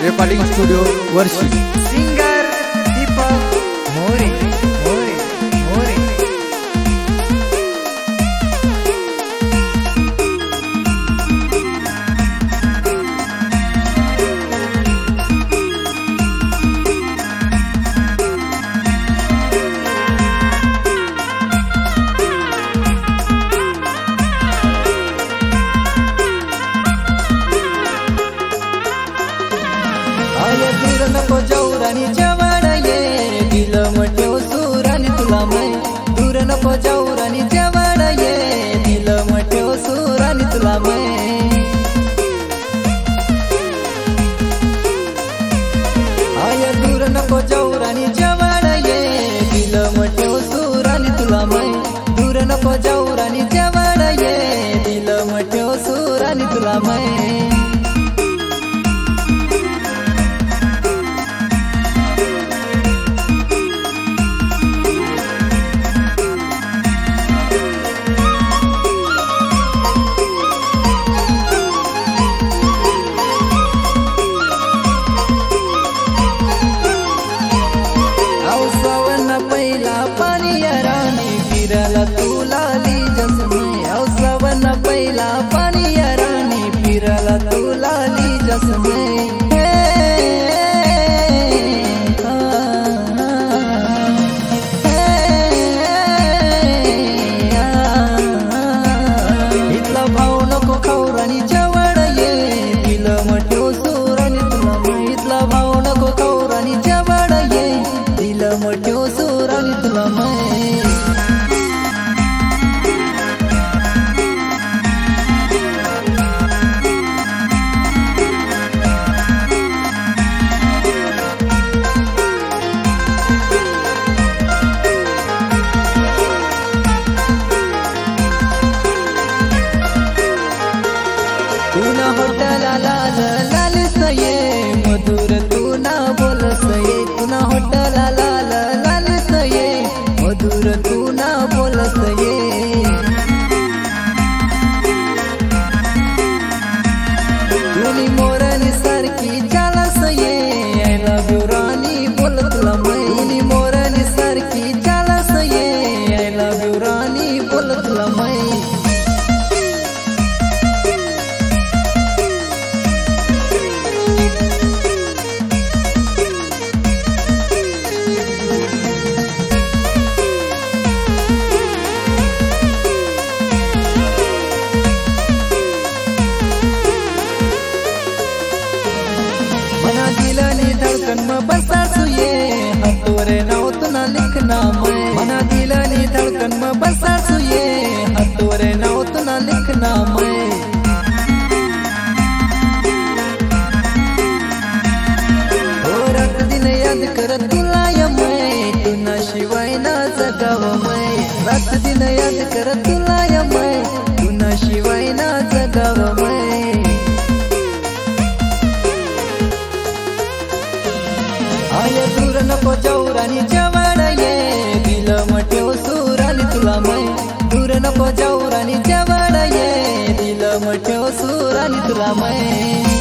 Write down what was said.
Recording studio वर्षी। Singer Deepak More More More. आया दूर नको जाऊ राणी जवळ ये, दिलं ठेव सुरानी तुला मै। दूर नको जाऊ राणी जवळ ये, दिलं ठेव सुरानी तुला मै। आया दूर नको जाऊ राणी जवळ ये, दिलं ठेव सुरानी तुला मै। दूर नको जाऊ राणी जवळ ये, दिलं ठेव सुरानी तुला मै। पहिला पाणी राणी फिरला तुला लीजस मै। औसवन पहिला पाणी राणी फिरला तुला लीजस मै। इथला भाऊ नको खाऊ राणी जवळ ये, दिलं ठेव सुरानी तुला मै। इथला भाऊ नको खाऊ राणी जवळ ये, दिलं ठेव सुरानी तुला मै। तुना होटला लाल लालस ये, मधुर तुना बोलस ये। तुना होटला लाल लालस ये, मधुर तुना बोलस ये। तुनी मोरनी सारखी चालस ये, आय लव यू राणी बोल तुला मै। तुनी मोरनी सारखी चालस ये, आय लव यू राणी बोल तुला मै। मना दिलनी धड़कन में बसासु ये, हतोरे नाव तुना लिखना मै। मना दिलनी धड़कन में बसासु ये, हतोरे नाव तुना लिखना मै। ओ रात दिन याद कर तुला या मै, तुना शिवाय ना जगाव मै। रात दिन याद कर तुला या मै, तुना शिवाय ना जगाव मै। आया दूर नको जाऊ राणी जवळ ये, दिलं ठेव सुरानी तुला मै। दूर नको जाऊ राणी जवळ ये, दिलं ठेव सुरानी तुला मै।